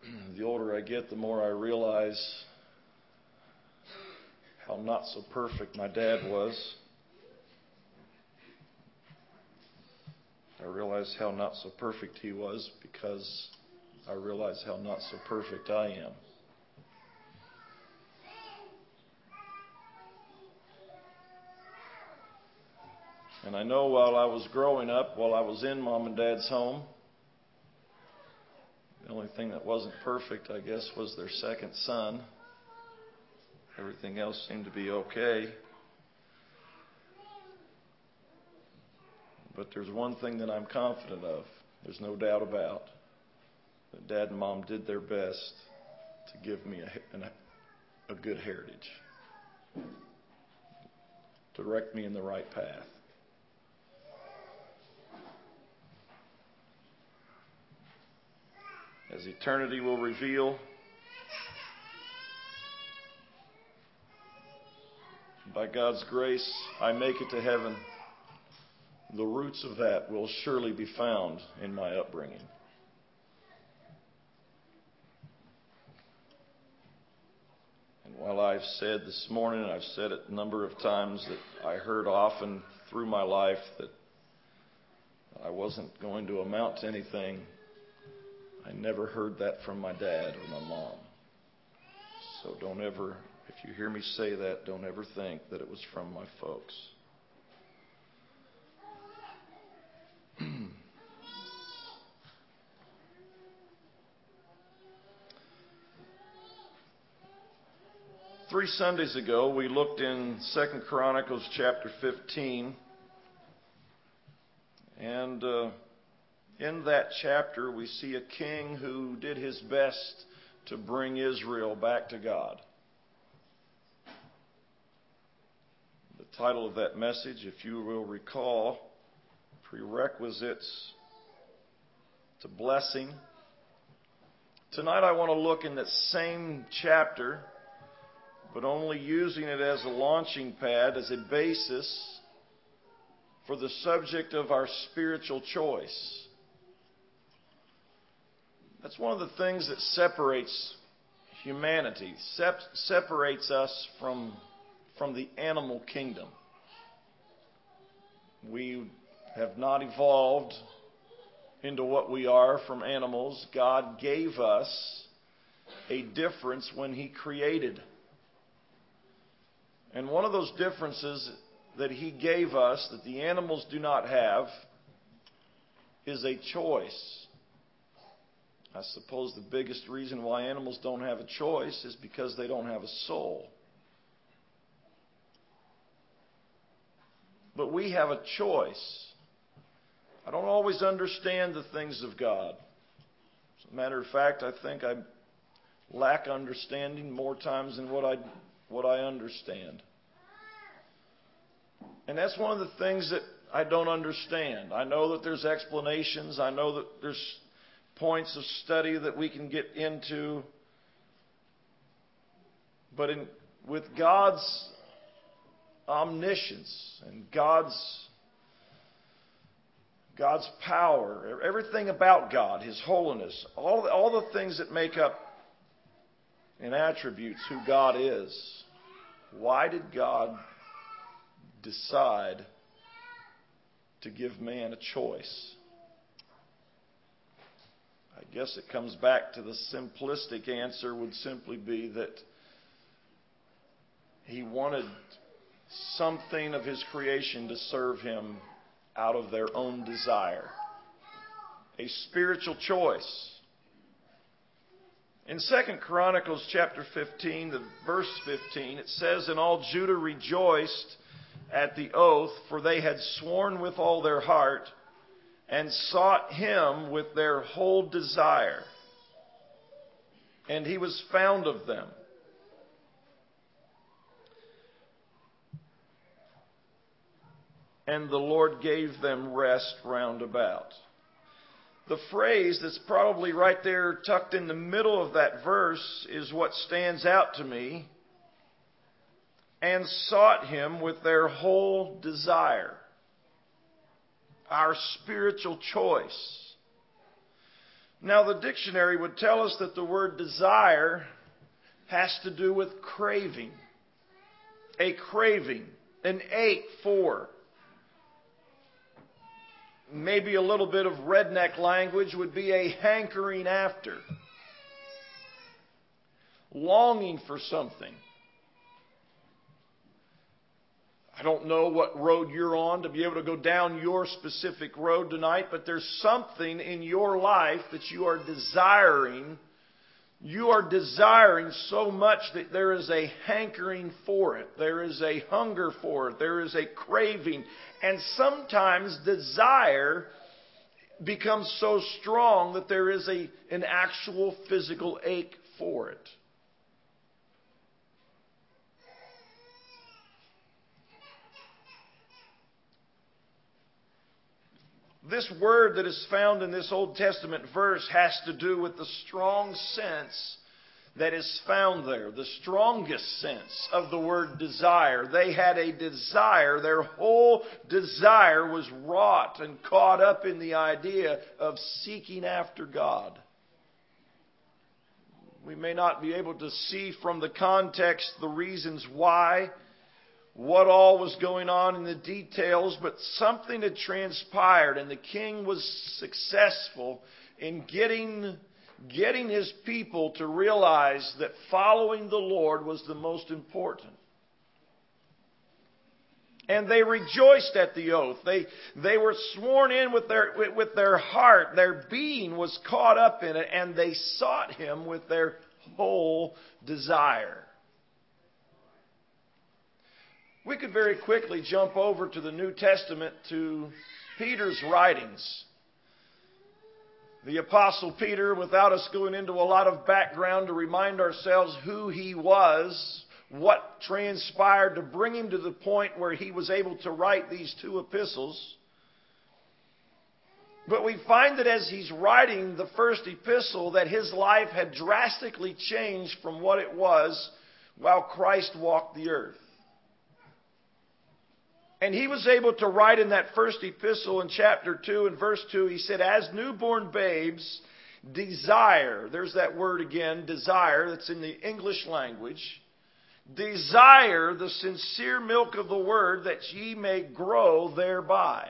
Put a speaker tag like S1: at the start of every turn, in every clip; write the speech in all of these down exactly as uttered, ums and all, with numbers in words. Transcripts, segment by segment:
S1: The older I get, the more I realize how not so perfect my dad was. I realize how not so perfect he was because I realize how not so perfect I am. And I know while I was growing up, while I was in Mom and Dad's home, the only thing that wasn't perfect, I guess, was their second son. Everything else seemed to be okay. But there's one thing that I'm confident of. There's no doubt about that Dad and Mom did their best to give me a, a good heritage, to direct me in the right path. As eternity will reveal, by God's grace, I make it to heaven. The roots of that will surely be found in my upbringing. And while I've said this morning, and I've said it a number of times, that I heard often through my life that I wasn't going to amount to anything, I never heard that from my dad or my mom. So don't ever, if you hear me say that, don't ever think that it was from my folks. Three Sundays ago, we looked in Second Chronicles chapter fifteen, and uh, in that chapter we see a king who did his best to bring Israel back to God. The title of that message, if you will recall, Prerequisites to Blessing. Tonight I want to look in that same chapter, but only using it as a launching pad, as a basis for the subject of our spiritual choice. That's one of the things that separates humanity, sep- separates us from, from the animal kingdom. We have not evolved into what we are from animals. God gave us a difference when He created. And one of those differences that He gave us that the animals do not have is a choice. I suppose the biggest reason why animals don't have a choice is because they don't have a soul. But we have a choice. I don't always understand the things of God. As a matter of fact, I think I lack understanding more times than what I what I understand. And that's one of the things that I don't understand. I know that there's explanations. I know that there's points of study that we can get into. But in, with God's omniscience and God's God's power, everything about God, His holiness, all, all the things that make up and attributes who God is. Why did God decide to give man a choice? I guess it comes back to the simplistic answer would simply be that He wanted something of His creation to serve Him out of their own desire. A spiritual choice. In Second Chronicles chapter fifteen, the verse fifteen, it says, "And all Judah rejoiced at the oath, for they had sworn with all their heart, and sought Him with their whole desire. And He was found of them." And the Lord gave them rest round about. The phrase that's probably right there tucked in the middle of that verse is what stands out to me. And sought Him with their whole desire. Our spiritual choice. Now, the dictionary would tell us that the word desire has to do with craving. A craving, an ache for. Maybe a little bit of redneck language would be a hankering after. Longing for something. I don't know what road you're on to be able to go down your specific road tonight, but there's something in your life that you are desiring. You are desiring so much that there is a hankering for it. There is a hunger for it. There is a craving. And sometimes desire becomes so strong that there is a, an actual physical ache for it. This word that is found in this Old Testament verse has to do with the strong sense that is found there. The strongest sense of the word desire. They had a desire. Their whole desire was wrought and caught up in the idea of seeking after God. We may not be able to see from the context the reasons why, what all was going on in the details, but something had transpired, and the king was successful in getting, getting his people to realize that following the Lord was the most important. And they rejoiced at the oath. They, they were sworn in with their, with, with their heart. Their being was caught up in it, and they sought him with their whole desire. We could very quickly jump over to the New Testament to Peter's writings. The Apostle Peter, without us going into a lot of background to remind ourselves who he was, what transpired to bring him to the point where he was able to write these two epistles. But we find that as he's writing the first epistle, that his life had drastically changed from what it was while Christ walked the earth. And he was able to write in that first epistle in chapter two and verse two, he said, as newborn babes desire, there's that word again, desire, that's in the English language, desire the sincere milk of the word that ye may grow thereby.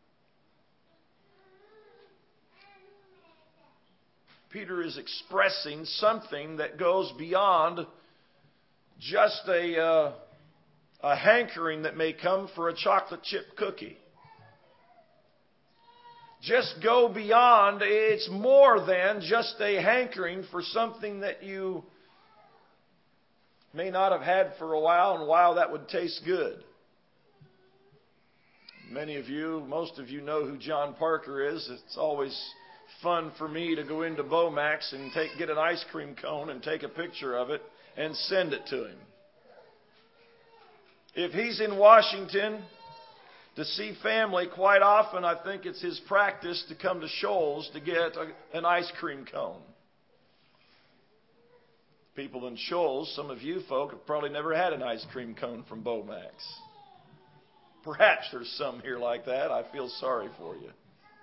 S1: Peter is expressing something that goes beyond just a... Uh, A hankering that may come for a chocolate chip cookie. Just go beyond. It's more than just a hankering for something that you may not have had for a while, and wow, that would taste good. Many of you, most of you know who John Parker is. It's always fun for me to go into Bomax and take, get an ice cream cone and take a picture of it and send it to him. If he's in Washington to see family, quite often I think it's his practice to come to Shoals to get a, an ice cream cone. People in Shoals, some of you folk have probably never had an ice cream cone from Bomax. Perhaps there's some here like that. I feel sorry for you.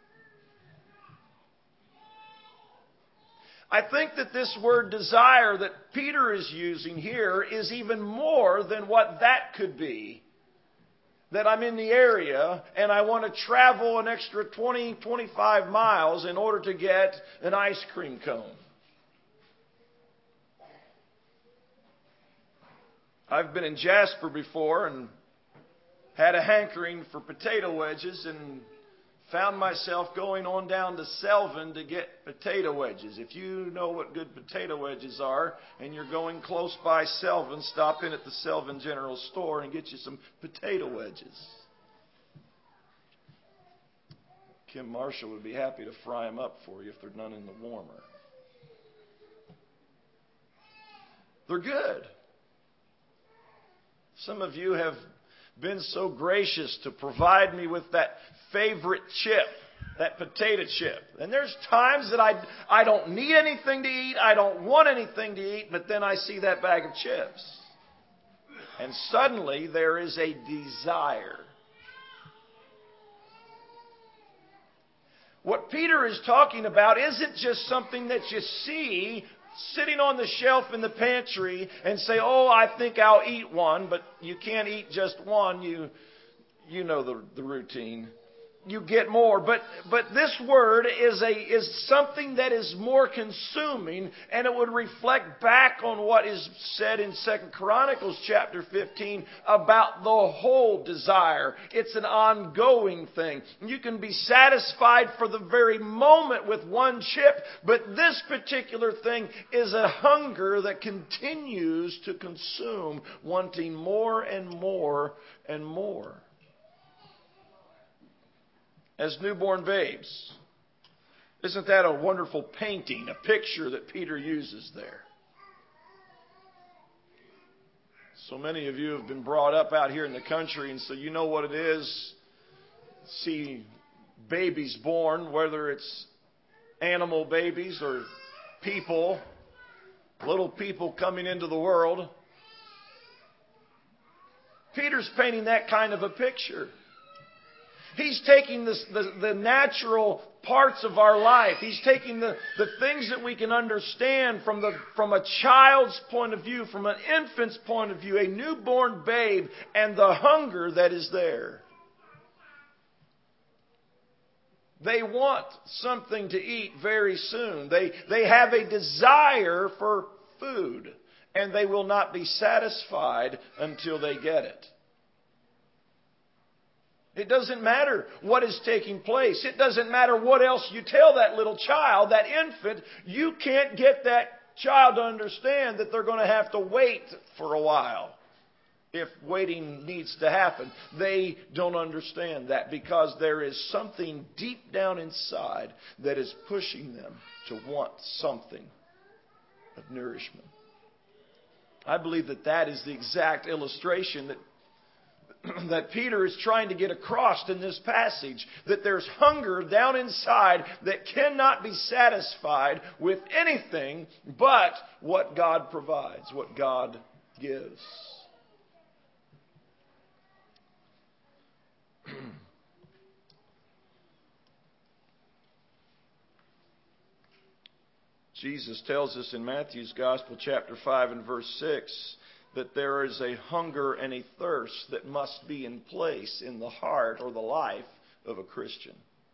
S1: I think that this word desire that Peter is using here is even more than what that could be. That I'm in the area and I want to travel an extra twenty, twenty-five miles in order to get an ice cream cone. I've been in Jasper before and had a hankering for potato wedges and found myself going on down to Selvin to get potato wedges. If you know what good potato wedges are and you're going close by Selvin, stop in at the Selvin General Store and get you some potato wedges. Kim Marshall would be happy to fry them up for you if they're none in the warmer. They're good. Some of you have been so gracious to provide me with that favorite chip, that potato chip. And there's times that I, I don't need anything to eat, I don't want anything to eat, but then I see that bag of chips. And suddenly there is a desire. What Peter is talking about isn't just something that you see sitting on the shelf in the pantry and say, oh, I think I'll eat one, but you can't eat just one. You, you know the, the routine. You get more. But but this word is a is something that is more consuming, and it would reflect back on what is said in Second Chronicles chapter fifteen about the whole desire. It's an ongoing thing. You can be satisfied for the very moment with one chip, but this particular thing is a hunger that continues to consume, wanting more and more and more. As newborn babes. Isn't that a wonderful painting, a picture that Peter uses there? So many of you have been brought up out here in the country, and so you know what it is. See babies born, whether it's animal babies or people, little people coming into the world. Peter's painting that kind of a picture. He's taking this, the, the natural parts of our life. He's taking the, the things that we can understand from, the, from a child's point of view, from an infant's point of view, a newborn babe, and the hunger that is there. They want something to eat very soon. They, they have a desire for food, and they will not be satisfied until they get it. It doesn't matter what is taking place. It doesn't matter what else you tell that little child, that infant. You can't get that child to understand that they're going to have to wait for a while if waiting needs to happen. They don't understand that because there is something deep down inside that is pushing them to want something of nourishment. I believe that that is the exact illustration that that Peter is trying to get across in this passage, that there's hunger down inside that cannot be satisfied with anything but what God provides, what God gives. Jesus tells us in Matthew's Gospel, chapter five and verse six, that there is a hunger and a thirst that must be in place in the heart or the life of a Christian.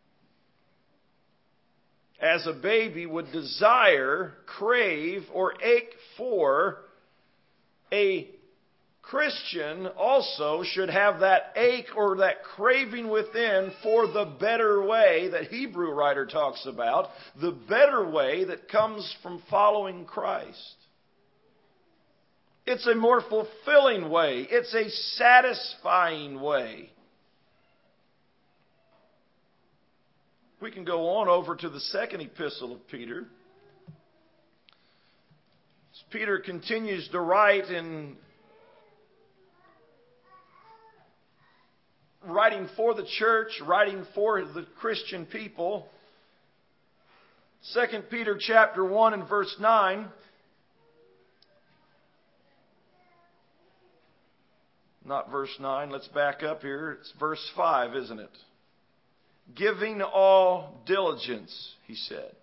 S1: As a baby would desire, crave, or ache for, a Christian also should have that ache or that craving within for the better way that Hebrew writer talks about, the better way that comes from following Christ. It's a more fulfilling way. It's a satisfying way. We can go on over to the second epistle of Peter. As Peter continues to write in writing for the church, writing for the Christian people. Second Peter chapter one and verse nine. Not verse nine. Let's back up here. It's verse five, isn't it? Giving all diligence, he said.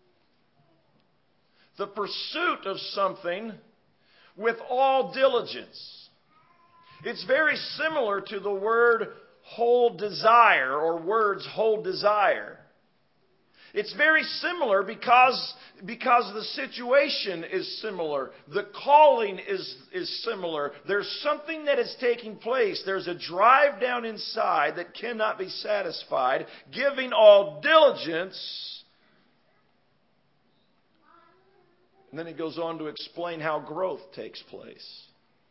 S1: The pursuit of something with all diligence. It's very similar to the word whole desire, or words whole desire. It's very similar because, because the situation is similar. The calling is, is similar. There's something that is taking place. There's a drive down inside that cannot be satisfied. Giving all diligence. And then he goes on to explain how growth takes place.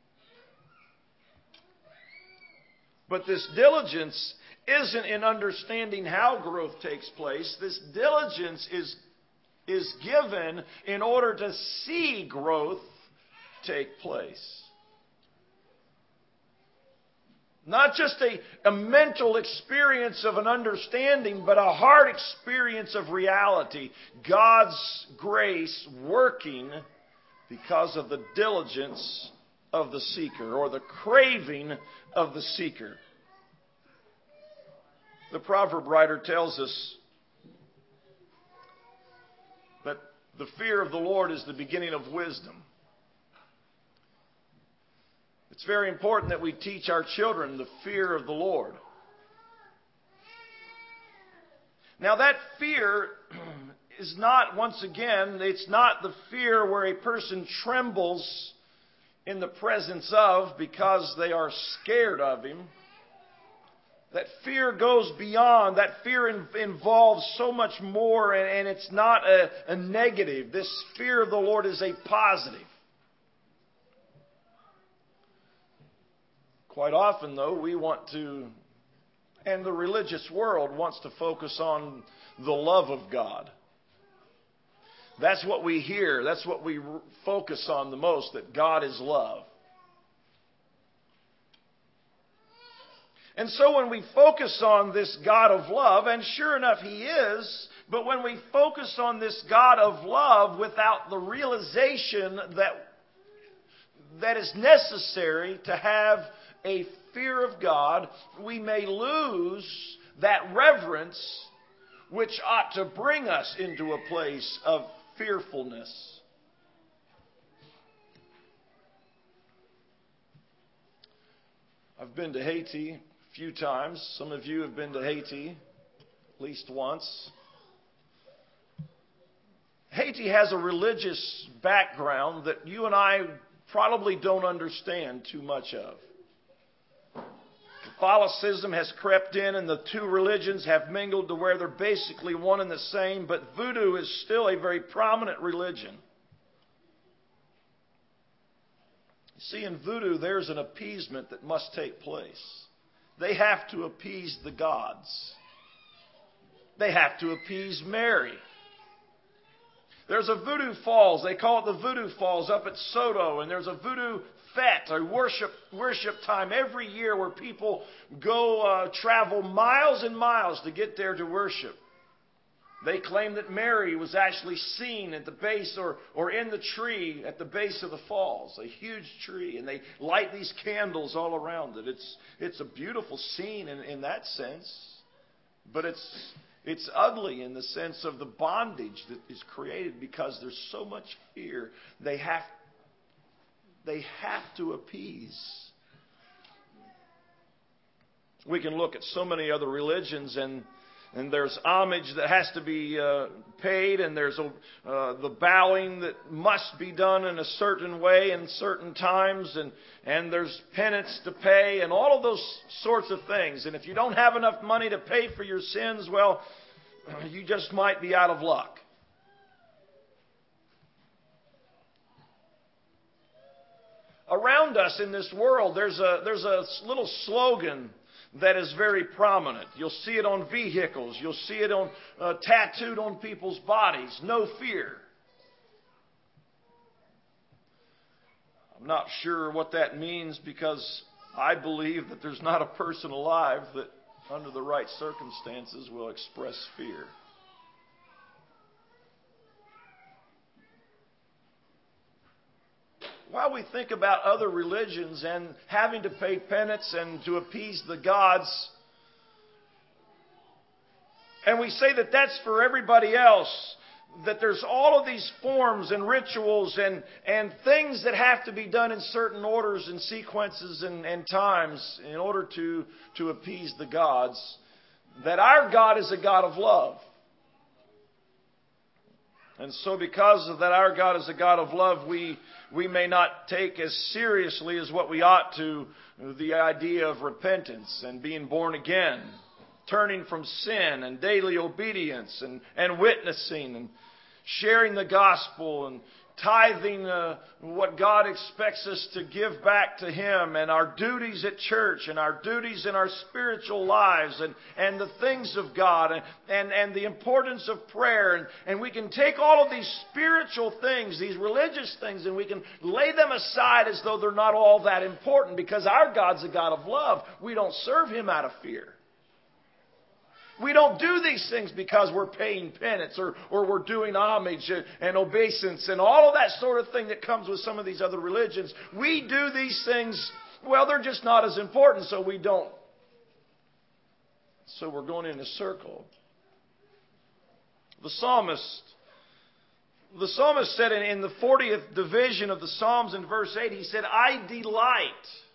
S1: But this diligence isn't in understanding how growth takes place. This diligence is, is given in order to see growth take place. Not just a, a mental experience of an understanding, but a heart experience of reality. God's grace working because of the diligence of the seeker, or the craving of the seeker. The proverb writer tells us that the fear of the Lord is the beginning of wisdom. It's very important that we teach our children the fear of the Lord. Now that fear is not, once again, it's not the fear where a person trembles in the presence of because they are scared of Him. That fear goes beyond. That fear in, involves so much more, and, and it's not a, a negative. This fear of the Lord is a positive. Quite often, though, we want to, and the religious world wants to focus on the love of God. That's what we hear. That's what we focus on the most, that God is love. And so when we focus on this God of love, and sure enough He is, but when we focus on this God of love without the realization that that is necessary to have a fear of God, we may lose that reverence which ought to bring us into a place of fearfulness. I've been to Haiti a few times. Some of you have been to Haiti at least once. Haiti has a religious background that you and I probably don't understand too much of. Catholicism has crept in and the two religions have mingled to where they're basically one and the same, but voodoo is still a very prominent religion. You see, in voodoo, there's an appeasement that must take place. They have to appease the gods. They have to appease Mary. There's a voodoo falls. They call it the Voodoo Falls up at Soto. And there's a voodoo fete, a worship worship time every year where people go uh, travel miles and miles to get there to worship. They claim that Mary was actually seen at the base or, or in the tree at the base of the falls, a huge tree. And they light these candles all around it. It's, it's a beautiful scene in, in that sense. But it's... It's ugly in the sense of the bondage that is created because there's so much fear. They have, they have to appease. We can look at so many other religions, and and there's homage that has to be uh, paid, and there's a, uh, the bowing that must be done in a certain way in certain times, and, and there's penance to pay, and all of those sorts of things. And if you don't have enough money to pay for your sins, well, you just might be out of luck. Around us in this world, there's a, there's a little slogan that is very prominent. You'll see it on vehicles. You'll see it on uh, tattooed on people's bodies. No fear. I'm not sure what that means because I believe that there's not a person alive that under the right circumstances will express fear. While we think about other religions and having to pay penance and to appease the gods, and we say that that's for everybody else, that there's all of these forms and rituals and, and things that have to be done in certain orders and sequences and, and times in order to, to appease the gods, that our God is a God of love. And so because of that our God is a God of love, we, we may not take as seriously as what we ought to the idea of repentance and being born again, turning from sin and daily obedience and, and witnessing and sharing the gospel and tithing uh, what God expects us to give back to Him, and our duties at church and our duties in our spiritual lives and, and the things of God and, and, and the importance of prayer. And, and we can take all of these spiritual things, these religious things, and we can lay them aside as though they're not all that important because our God's a God of love. We don't serve Him out of fear. We don't do these things because we're paying penance or, or we're doing homage and, and obeisance and all of that sort of thing that comes with some of these other religions. We do these things, well, they're just not as important, so we don't. So we're going in a circle. The psalmist The psalmist said in, in the fortieth division of the Psalms in verse eight, he said, I delight.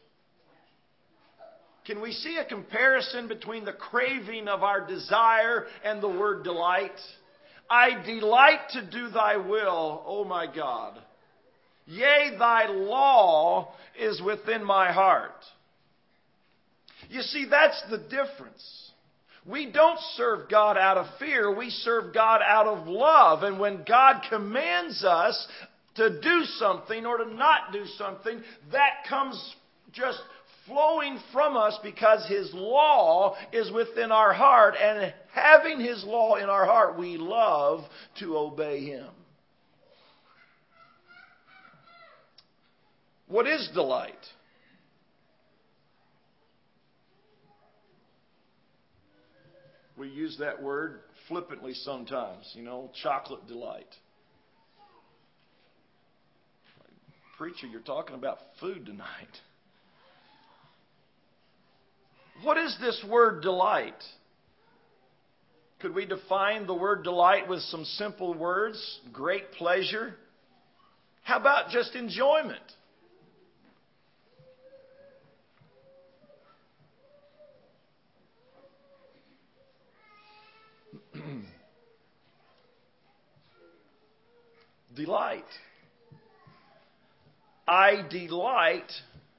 S1: Can we see a comparison between the craving of our desire and the word delight? I delight to do thy will, O my God. Yea, thy law is within my heart. You see, that's the difference. We don't serve God out of fear. We serve God out of love. And when God commands us to do something or to not do something, that comes just flowing from us because His law is within our heart. And having His law in our heart, we love to obey Him. What is delight? We use that word flippantly sometimes, you know, chocolate delight. Preacher, you're talking about food tonight. What is this word delight? Could we define the word delight with some simple words? Great pleasure. How about just enjoyment? Delight. I delight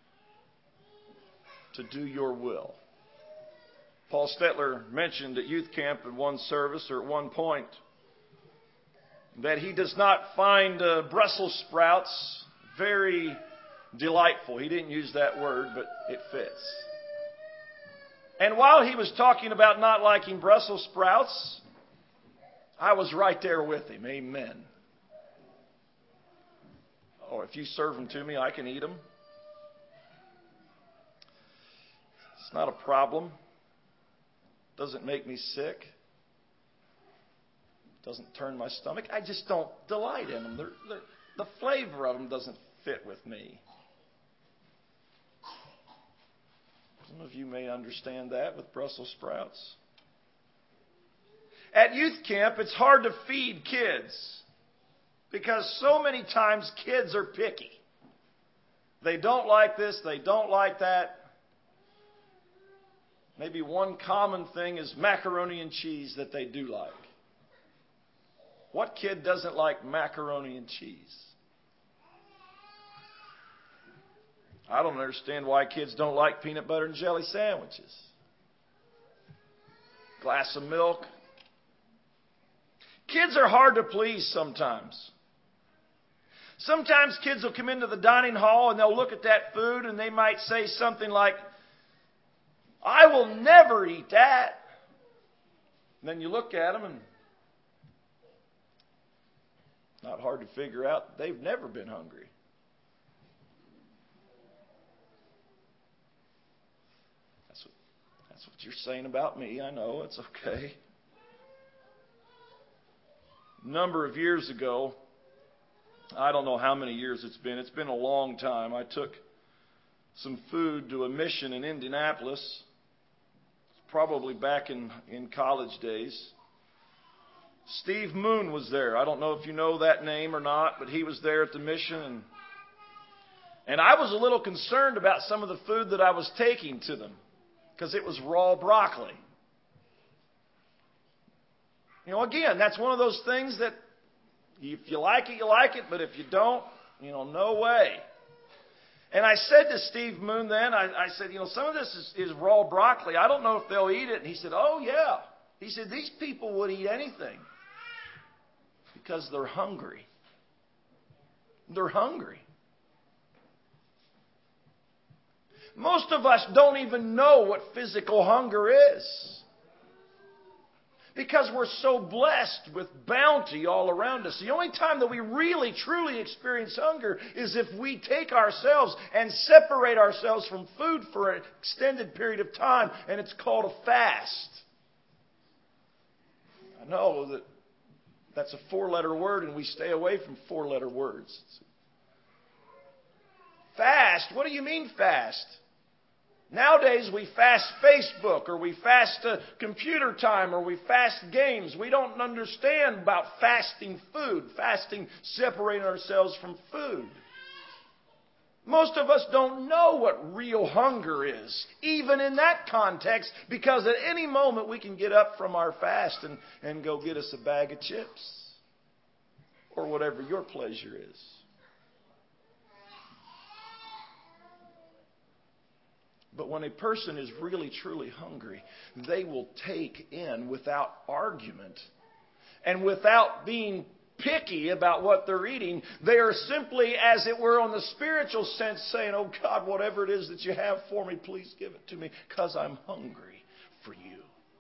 S1: to do your will. Paul Stetler mentioned at youth camp in one service or at one point that he does not find uh, Brussels sprouts very delightful. He didn't use that word, but it fits. And while he was talking about not liking Brussels sprouts, I was right there with him. Amen. Oh, if you serve them to me, I can eat them. It's not a problem. Doesn't make me sick. Doesn't turn my stomach. I just don't delight in them. They're, they're, the flavor of them doesn't fit with me. Some of you may understand that with Brussels sprouts. At youth camp, it's hard to feed kids because so many times kids are picky. They don't like this, they don't like that. Maybe one common thing is macaroni and cheese that they do like. What kid doesn't like macaroni and cheese? I don't understand why kids don't like peanut butter and jelly sandwiches. Glass of milk. Kids are hard to please sometimes. Sometimes kids will come into the dining hall and they'll look at that food and they might say something like, I will never eat that. And then you look at them and not hard to figure out they've never been hungry. That's what, that's what you're saying about me. I know, it's okay. A number of years ago, I don't know how many years it's been. It's been a long time. I took some food to a mission in Indianapolis. Probably back in, in college days. Steve Moon was there. I don't know if you know that name or not, but he was there at the mission. And, and I was a little concerned about some of the food that I was taking to them because it was raw broccoli. You know, again, that's one of those things that if you like it, you like it, but if you don't, you know, no way. And I said to Steve Moon then, I, I said, you know, some of this is, is raw broccoli. I don't know if they'll eat it. And he said, oh, yeah. He said, these people would eat anything because they're hungry. They're hungry. Most of us don't even know what physical hunger is. Because we're so blessed with bounty all around us. The only time that we really, truly experience hunger is if we take ourselves and separate ourselves from food for an extended period of time, and it's called a fast. I know that that's a four-letter word, and we stay away from four-letter words. Fast? What do you mean fast? Nowadays we fast Facebook, or we fast uh, computer time, or we fast games. We don't understand about fasting food, fasting, separating ourselves from food. Most of us don't know what real hunger is, even in that context, because at any moment we can get up from our fast and, and go get us a bag of chips, or whatever your pleasure is. But when a person is really, truly hungry, they will take in without argument and without being picky about what they're eating. They are simply, as it were, on the spiritual sense, saying, "Oh God, whatever it is that you have for me, please give it to me, because I'm hungry for you."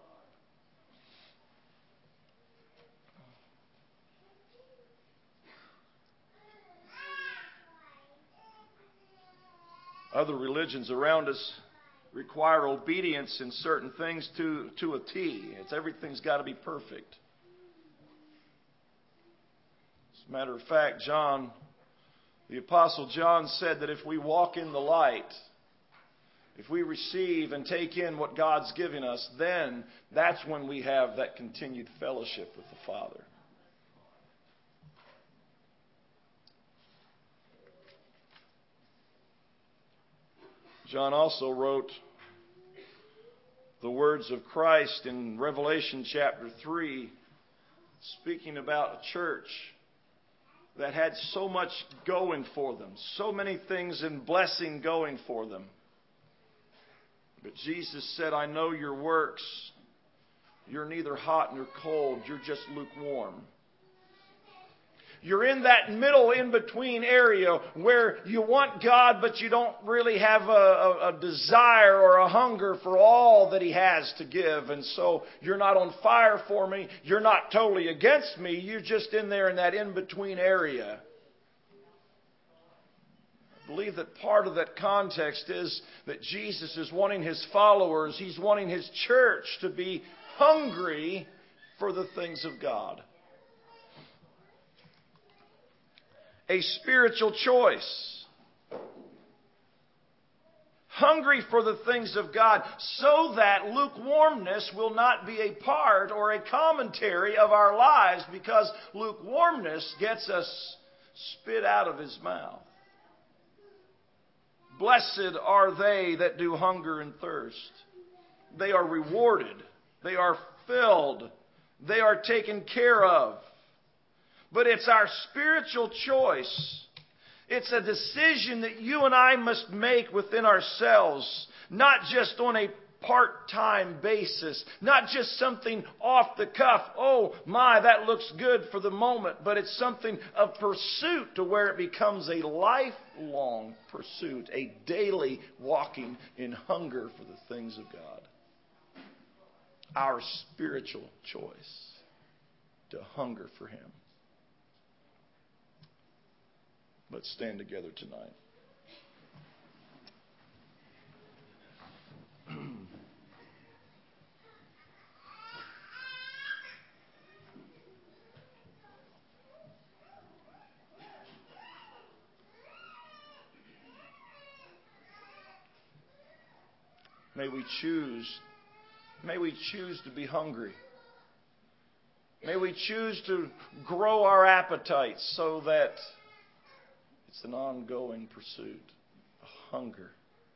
S1: Other religions around us require obedience in certain things to, to a T. It's everything's got to be perfect. As a matter of fact, John, the Apostle John, said that if we walk in the light, if we receive and take in what God's giving us, then that's when we have that continued fellowship with the Father. John also wrote the words of Christ in Revelation chapter three, speaking about a church that had so much going for them, so many things in blessing going for them. But Jesus said, "I know your works. You're neither hot nor cold. You're just lukewarm." You're in that middle in-between area where you want God, but you don't really have a, a, a desire or a hunger for all that He has to give. And so you're not on fire for me. You're not totally against me. You're just in there in that in-between area. I believe that part of that context is that Jesus is wanting His followers, He's wanting His church to be hungry for the things of God. A spiritual choice. Hungry for the things of God, so that lukewarmness will not be a part or a commentary of our lives, because lukewarmness gets us spit out of His mouth. Blessed are they that do hunger and thirst. They are rewarded. They are filled. They are taken care of. But it's our spiritual choice. It's a decision that you and I must make within ourselves, not just on a part-time basis, not just something off the cuff. Oh my, that looks good for the moment, but it's something of pursuit to where it becomes a lifelong pursuit, a daily walking in hunger for the things of God. Our spiritual choice to hunger for Him. Let's stand together tonight. May we choose, may we choose to be hungry. May we choose to grow our appetites so that it's an ongoing pursuit, a hunger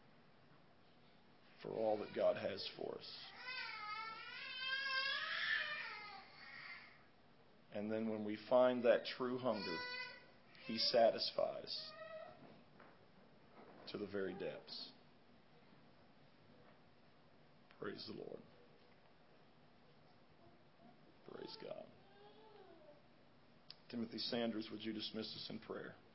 S1: for all that God has for us. And then when we find that true hunger, He satisfies to the very depths. Praise the Lord. Praise God. Timothy Sanders, would you dismiss us in prayer?